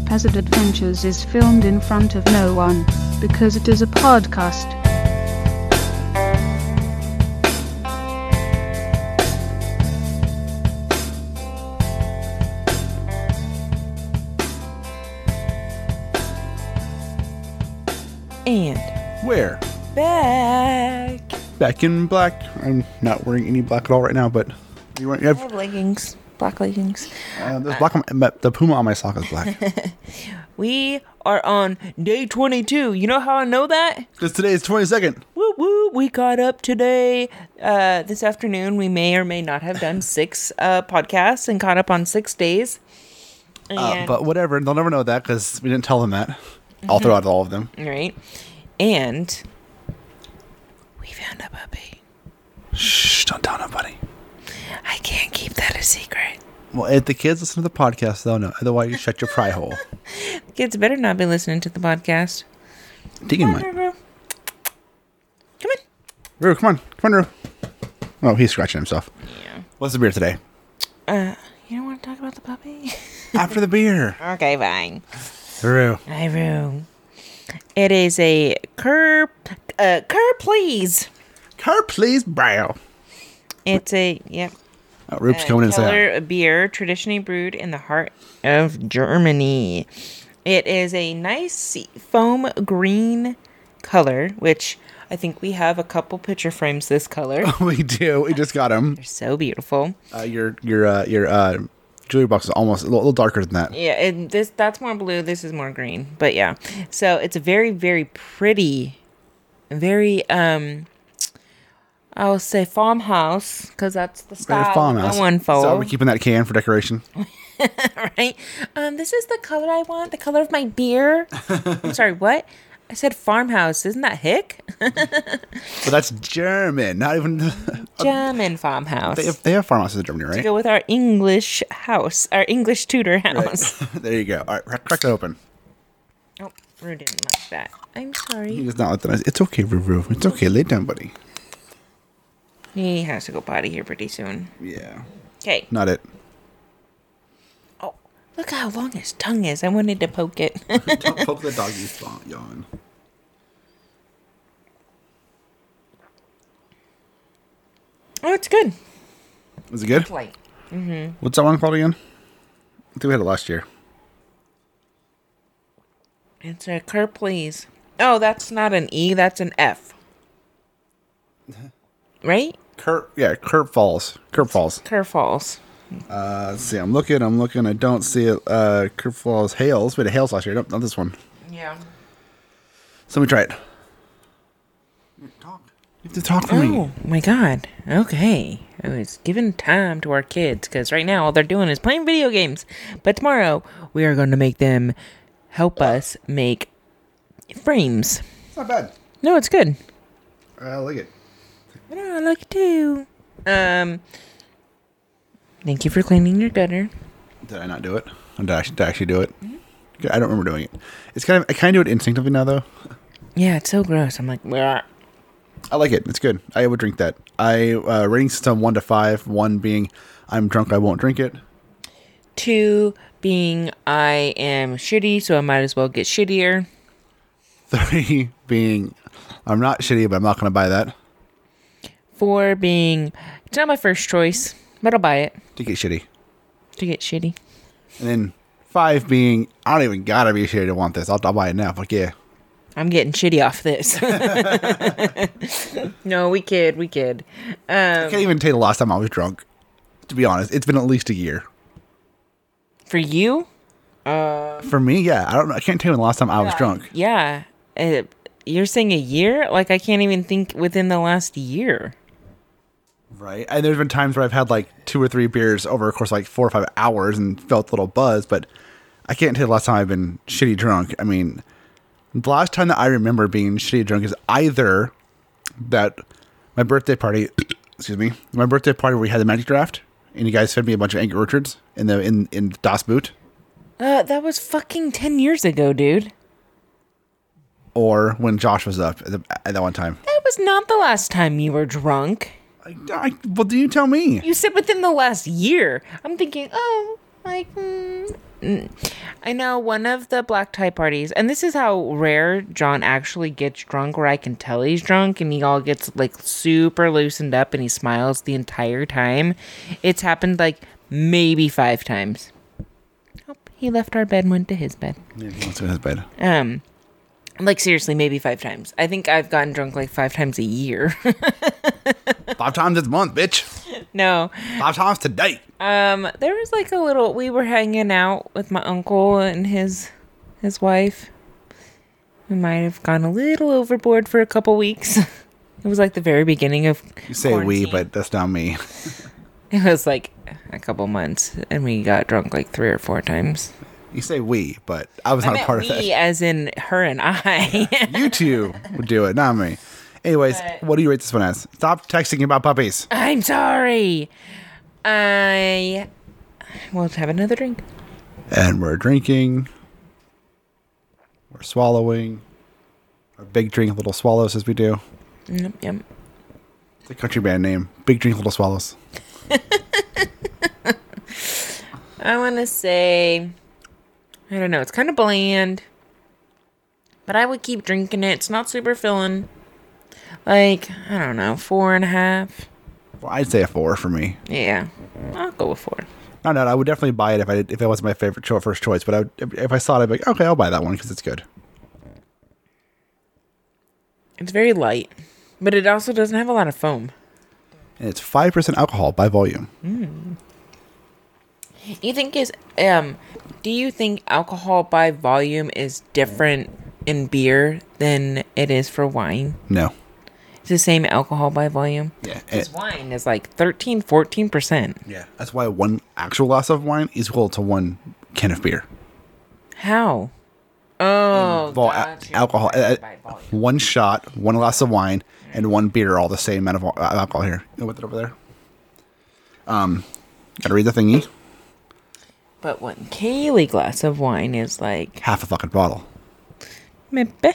Haphazard Adventures is filmed in front of no one, because it is a podcast. And Where? back In black. I'm not wearing any black at all right now, but you I have leggings, black leggings. there's black on the Puma on my sock is black. We are on day 22. You know how I know that? Because today is 22nd. Woo woo! We got up today. This afternoon, we may or may not have done 6 podcasts and caught up on 6 days. And, But whatever, they'll never know that because we didn't tell them that. I'll throw out all of them. right, and we found a puppy. Shh! Don't tell nobody. I can't keep that a secret. Well, if the kids listen to the podcast, they'll know. Otherwise, you shut your pry hole. Kids better not be listening to the podcast. Deacon Come on, might. Roo. Come on. Roo, come on, Roo. Oh, he's scratching himself. Yeah. What's the beer today? You don't want to talk about the puppy? After the beer. Okay, fine. Roo. Hi, Roo. It is a please. Car, please, brow. It's a, yep. Oh, Roop's coming in. Keller beer, traditionally brewed in the heart of Germany. It is a nice foam green color, which I think we have a couple picture frames this color. We do. We just got him. They're so beautiful. Your jewelry box is almost a little darker than that. Yeah, and that's more blue. This is more green. But yeah, so it's a very, very pretty, very I'll say farmhouse because that's the style. Farmhouse. I want So are we keeping that can for decoration? right? This is the color I want. The color of my beer. I'm sorry, what? I said farmhouse. Isn't that hick? But that's German. Not even. German farmhouse. They have farmhouses in Germany, right? Go with our English house, our English Tudor house. Right. There you go. All right, crack it open. Oh, Roo didn't like that. I'm sorry. He does not like that. It's okay, Roo. It's okay. Lay down, buddy. He has to go potty here pretty soon. Yeah. Okay. Not it. Oh, look how long his tongue is. I wanted to poke it. Don't poke the doggy's yawn. Oh, it's good. Was it good? It's light. What's that one called again? I think we had it last year. It's a Kurt, please. Oh, that's not an E. That's an F. Right? Kurt Falls. Kurt Falls. Kurt Falls. Let's see. I'm looking. I don't see it. Kurt Falls Hales. We had a Hales last year. Nope, not this one. Yeah. So let me try it. You have to talk for me. Oh, my God. Okay. I was giving time to our kids because right now all they're doing is playing video games. But tomorrow we are going to make them help us make frames. It's not bad. No, it's good. I like it. I like it too. Thank you for cleaning your gutter. Did I not do it? Or did I actually do it? I don't remember doing it. I kind of do it instinctively now, though. Yeah, it's so gross. I'm like, bleh. I like it. It's good. I would drink that. Rating system 1 to 5. 1 being I'm drunk, I won't drink it. 2 being I am shitty, so I might as well get shittier. 3 being I'm not shitty, but I'm not going to buy that. 4 being it's not my first choice, but I'll buy it To get shitty. to get shitty. And then 5 being I don't even gotta be shitty to want this. I'll buy it now. Fuck yeah. I'm getting shitty off this. No, we kid. I can't even tell you the last time I was drunk. To be honest, it's been at least a year. For you? For me, yeah. I don't know. I can't tell you the last time I was drunk. Yeah. You're saying a year? Like, I can't even think within the last year. Right. And there's been times where I've had like 2 or 3 beers over a course of like 4 or 5 hours and felt a little buzz, but I can't tell you the last time I've been shitty drunk. I mean, the last time that I remember being shitty drunk is either that my birthday party, my birthday party where we had the Magic Draft and you guys fed me a bunch of Angry Orchards in Das Boot. That was fucking 10 years ago, dude. Or when Josh was up at that one time. That was not the last time you were drunk. Well, do you tell me? You said within the last year. I'm thinking, like, I know one of the black tie parties, and this is how rare John actually gets drunk, where I can tell he's drunk and he all gets like super loosened up and he smiles the entire time. It's happened like maybe 5 times. Oh, he left our bed and went to his bed. Yeah, he wants to go to his bed. Like seriously, maybe 5 times. I think I've gotten drunk like 5 times a year. 5 times this month, bitch. No. 5 times today. There was like we were hanging out with my uncle and his wife. We might have gone a little overboard for a couple weeks. It was like the very beginning of You say quarantine. we, but that's not me. It was like a couple months, and we got drunk like 3 or 4 times. You say we, but I was I not a meant part of we, that. as in her and I. You two would do it, not me. Anyways, But- what do you rate this one as? Stop texting about puppies. I'm sorry. We'll have another drink. And we're drinking. We're swallowing. Our big drink, little swallows, as we do. Yep. It's a country band name. Big drink, little swallows. I want to say, I don't know, it's kind of bland, but I would keep drinking it. It's not super filling. Like, I don't know, 4.5. Well, I'd say a 4 for me. Yeah, I'll go with 4. No, I would definitely buy it if it wasn't my favorite first choice. But if I saw it, I'd be like, okay, I'll buy that one because it's good. It's very light, but it also doesn't have a lot of foam. And it's 5% alcohol by volume. Do you think alcohol by volume is different in beer than it is for wine? No. It's the same alcohol by volume? Yeah. Because wine is like 13-14%. Yeah. That's why one actual glass of wine is equal to one can of beer. How? Oh, gotcha. Alcohol. By volume. One shot, one glass of wine, and one beer are all the same amount of alcohol here. You know what, over there? Gotta read the thingy. But one Kaylee glass of wine is like Half a fucking bottle. maybe.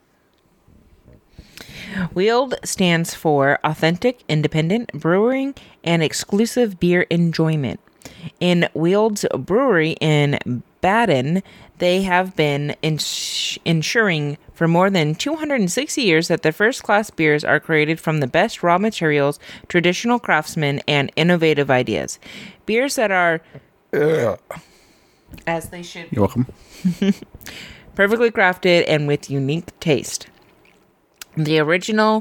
WILD stands for Authentic Independent Brewing and Exclusive Beer Enjoyment. In Wild's brewery in Baden, they have been ensuring for more than 260 years that the first-class beers are created from the best raw materials, traditional craftsmen, and innovative ideas. Beers that are, as they should be, You're welcome. perfectly crafted and with unique taste. The original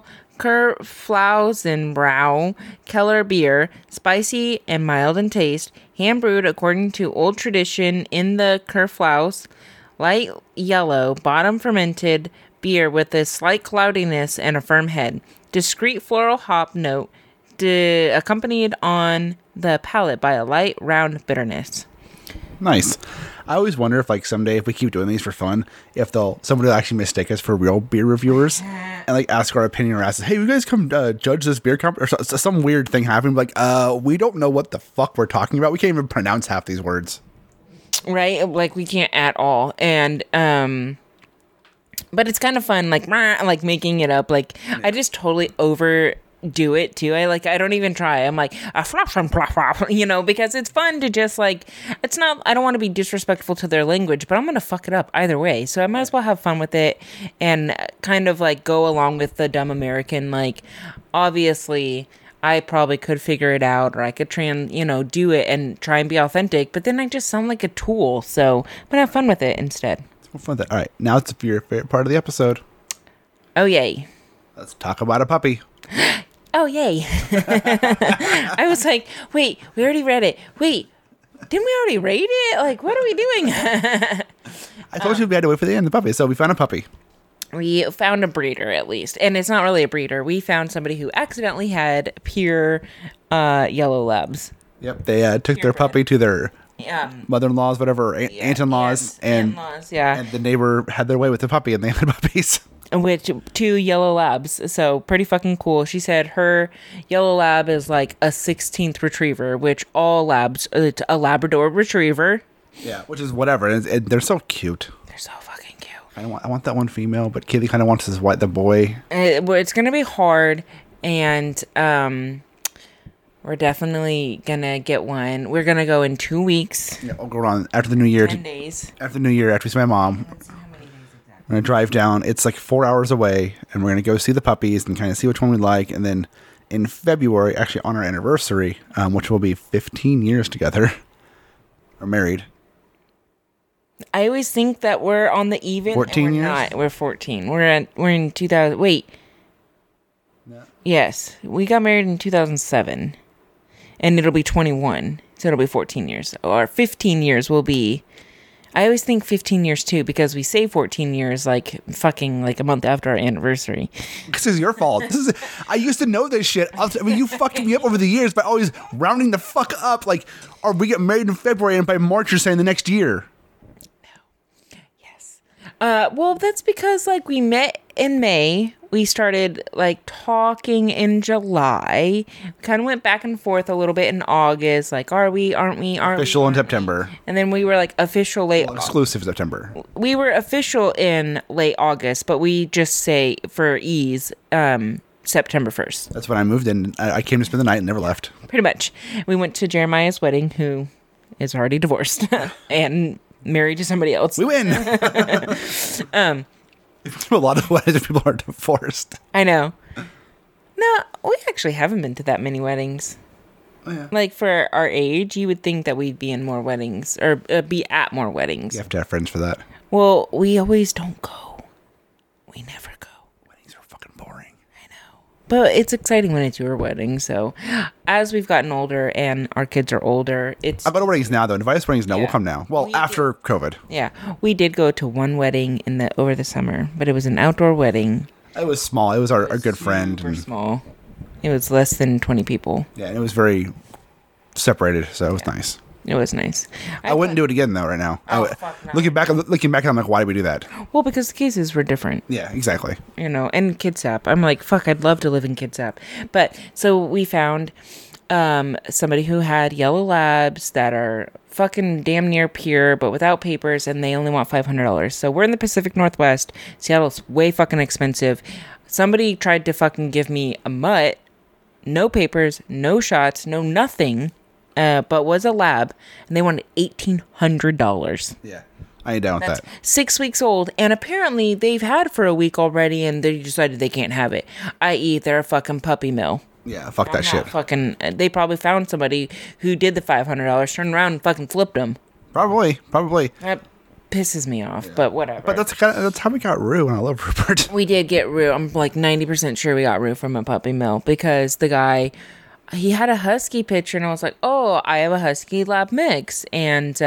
Kerflausenbrau Keller beer, spicy and mild in taste, hand brewed according to old tradition in the Kerflaus, light yellow, bottom fermented beer with a slight cloudiness and a firm head. Discreet floral hop note accompanied on the palate by a light round bitterness. Nice. I always wonder if, like, someday if we keep doing these for fun, if somebody will actually mistake us for real beer reviewers and like ask our opinion or ask us, hey, you guys come judge this beer comp or some weird thing happening. Like, we don't know what the fuck we're talking about. We can't even pronounce half these words. Right? Like, we can't at all. And, but it's kind of fun, like making it up. Like, I just totally overdo it too. I don't even try. I'm like, you know, because it's fun to just like, it's not, I don't want to be disrespectful to their language, but I'm going to fuck it up either way. So I might as well have fun with it and kind of like go along with the dumb American. Like, obviously, I probably could figure it out, or I could do it and try and be authentic, but then I just sound like a tool. So I'm gonna have fun with it instead. Have fun with that. All right, now it's your favorite part of the episode. Oh, yay. Let's talk about a puppy. Oh, yay. I was like, wait, we already read it. Wait, didn't we already rate it? Like, what are we doing? I told you we had to wait for the end of the puppy, so we found a puppy. We found a breeder, at least. And it's not really a breeder. We found somebody who accidentally had pure yellow labs. Yep, they took their puppy to their mother-in-laws, whatever, aunt-in-laws, and aunt-in-laws, yeah. and the neighbor had their way with the puppy, and they had puppies. Which 2 yellow labs, so pretty fucking cool. She said her yellow lab is like a 16th retriever, which all labs, it's a Labrador retriever. Yeah, which is whatever, and they're so cute. They're so fucking cute. I want that one female, but Kaylee kind of wants the boy. It's gonna be hard, and We're definitely gonna get one. We're gonna go in 2 weeks. Yeah, I'll go on after the new year. 10 days. After the new year, after we see my mom, Let's see how many days exactly. we're gonna drive down. It's like 4 hours away, and we're gonna go see the puppies and kind of see which one we like. And then in February, actually on our anniversary, which will be 15 years together, or married. I always think that we're on the even. 14 and we're years? Not. We're 14. We're in 2000. Wait. No. Yes, we got married in 2007, and it'll be 21, so it'll be 14 years. Or 15 years will be. I always think 15 years too, because we say 14 years like fucking like a month after our anniversary. This is your fault. I used to know this shit. I mean, you fucking me up over the years by always rounding the fuck up. Like, or we get married in February, and by March you're saying the next year. Yes. Well, that's because like we met in May. We started like talking in July. Kind of went back and forth a little bit in August. Like, are we? Aren't we? Aren't Official we? in September. And then we were like official late. Exclusive September. We were official in late August, but we just say for ease, September 1st. That's when I moved in. I came to spend the night and never left. Pretty much. We went to Jeremiah's wedding, who is already divorced and married to somebody else. We win. A lot of weddings people are divorced. I know. No, we actually haven't been to that many weddings. Oh, yeah. Like for our age, you would think that we'd be in more weddings or be at more weddings. You have to have friends for that. Well, we always don't go. We never go. Weddings are fucking boring. But it's exciting when it's your wedding. So as we've gotten older and our kids are older, it's... I go to weddings now, though. Invite us weddings now. Yeah. We'll come now. Well, after COVID. Yeah. We did go to one wedding over the summer, but it was an outdoor wedding. It was small. It was our good friend. Super And, small. It was less than 20 people. yeah, and it was very separated, so it was nice. It was nice. I wouldn't do it again, though, right now. Fuck no. Looking back, I'm like, why did we do that? Well, because the cases were different. Yeah, exactly. You know, and Kitsap. I'm like, fuck, I'd love to live in Kitsap. But so we found somebody who had yellow labs that are fucking damn near pure, but without papers, and they only want $500. So we're in the Pacific Northwest. Seattle's way fucking expensive. Somebody tried to fucking give me a mutt, no papers, no shots, no nothing, but was a lab, and they wanted $1,800. Yeah. I ain't down with That's that. 6 weeks old, and apparently they've had for a week already, and they decided they can't have it. I.e., they're a fucking puppy mill. Yeah, fuck that I'm shit. not fucking. They probably found somebody who did the $500, turned around and fucking flipped them. Probably. That pisses me off, but whatever. But that's how we got Rue, and I love Rupert. We did get Rue. I'm like 90% sure we got Rue from a puppy mill because the guy, he had a husky picture, and I was like, oh, I have a husky lab mix, and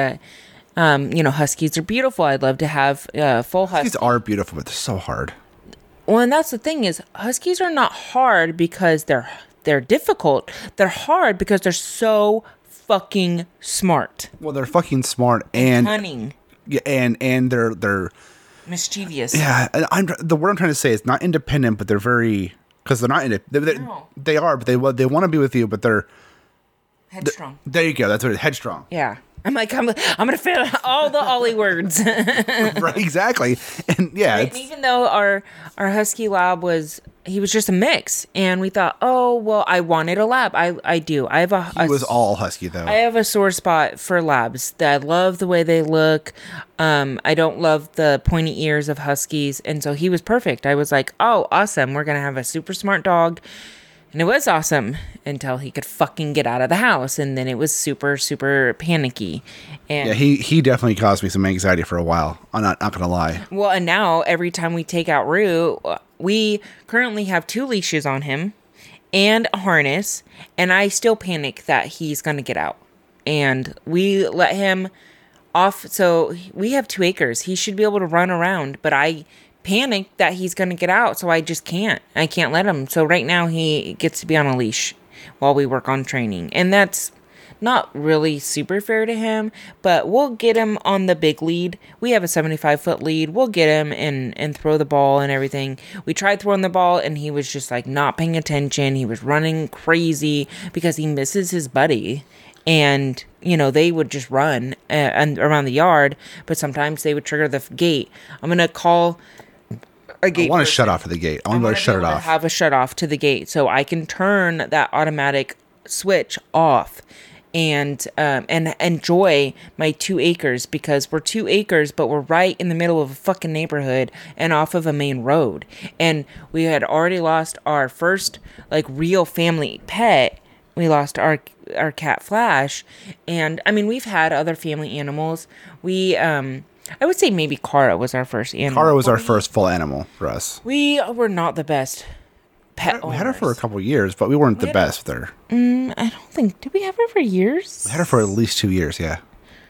you know, huskies are beautiful. I'd love to have full husky. These are beautiful, but they're so hard. Well, and that's the thing is, huskies are not hard because they're difficult. They're hard because they're so fucking smart. Well, they're fucking smart and Cunning. yeah, and they're Mischievous. yeah. And the word I'm trying to say is not independent, but they're very because they're not independent. No. They are, but they want to be with you, but they're Headstrong. there. You go. That's what it is. Headstrong. Yeah. I'm like, I'm gonna fail all the Ollie words. Right. Exactly. And yeah, And even though our husky lab was just a mix, and we thought, oh well, I wanted a lab. I do. I have he was all husky though. I have a sore spot for labs. I love the way they look. I don't love the pointy ears of huskies, and so he was perfect. I was like, oh, awesome. We're gonna have a super smart dog. And it was awesome until he could fucking get out of the house, and then it was super, super panicky. And Yeah, he definitely caused me some anxiety for a while. I'm not gonna lie. well, and now every time we take out Rue, we currently have 2 leashes on him and a harness, and I still panic that he's gonna get out. And we let him off, so we have 2 acres. He should be able to run around, but I panicked that he's gonna get out, so I just can't. I can't let him. So right now he gets to be on a leash while we work on training, and that's not really super fair to him, but we'll get him on the big lead. We have a 75-foot lead. We'll get him and throw the ball and everything. We tried throwing the ball, and he was just like not paying attention. He was running crazy because he misses his buddy. And, you know, they would just run and around the yard, but sometimes they would trigger the gate. I'm going to call a gate. I want to person. shut off the gate. I want to be able to shut it off. Have a shut off to the gate so I can turn that automatic switch off and enjoy my 2 acres, because we're 2 acres, but we're right in the middle of a fucking neighborhood and off of a main road. And we had already lost our first like real family pet. We lost our cat Flash. And I mean, we've had other family animals. We, I would say maybe Kara was our first animal. Kara was our first full animal for us. We were not the best pet We had her for a owners. couple of years, but we weren't the best with her. I don't think, did we have her for years? We had her for at least 2 years, yeah.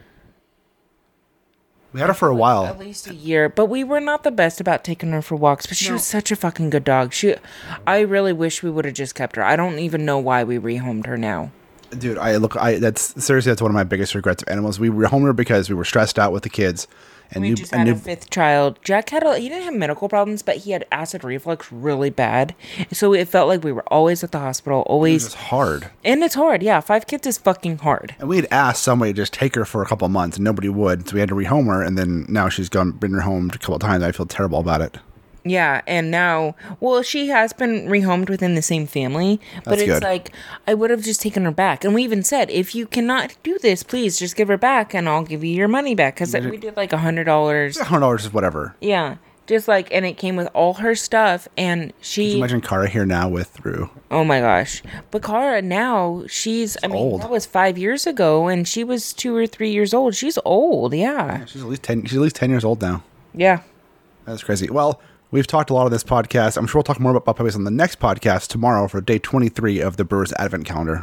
We had her for a while. At least a year, but we were not the best about taking her for walks. But she was such a fucking good dog. I really wish we would have just kept her. I don't even know why we rehomed her now. Dude, that's one of my biggest regrets of animals. We rehomed her because we were stressed out with the kids. And We just had a 5th child. Jack he didn't have medical problems, but he had acid reflux really bad. So it felt like we were always at the hospital, always. It's hard. And it's hard, yeah. 5 kids is fucking hard. And we had asked somebody to just take her for a couple of months, and nobody would. So we had to rehome her, and then now she's been rehomed a couple of times. I feel terrible about it. Yeah, and now, well, she has been rehomed within the same family, but That's it's good. like, I would have just taken her back. And we even said, if you cannot do this, please just give her back and I'll give you your money back. Because we did like $100. $100 is whatever. Yeah, just like, and it came with all her stuff. And Could you she, imagine Kara here now with Rue? oh my gosh. But Kara now, old. that was 5 years ago and she was 2 or 3 years old. She's old, yeah. She's at least 10. She's at least 10 years old now. Yeah. That's crazy. Well, we've talked a lot on this podcast. I'm sure we'll talk more about puppies on the next podcast tomorrow for day 23 of the Brewers Advent Calendar.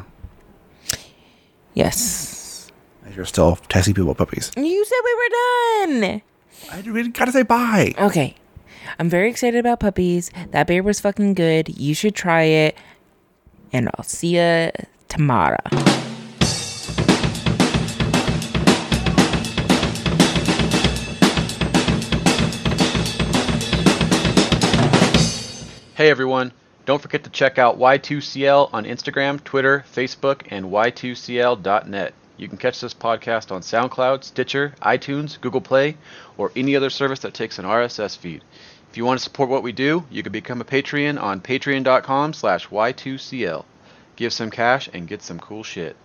Yes. As you're still texting people about puppies. You said we were done. We gotta say bye. Okay. I'm very excited about puppies. That beer was fucking good. You should try it. And I'll see ya tomorrow. Hey everyone, don't forget to check out Y2CL on Instagram, Twitter, Facebook, and y2cl.net. You can catch this podcast on SoundCloud, Stitcher, iTunes, Google Play, or any other service that takes an RSS feed. If you want to support what we do, you can become a Patreon on patreon.com/y2cl. Give some cash and get some cool shit.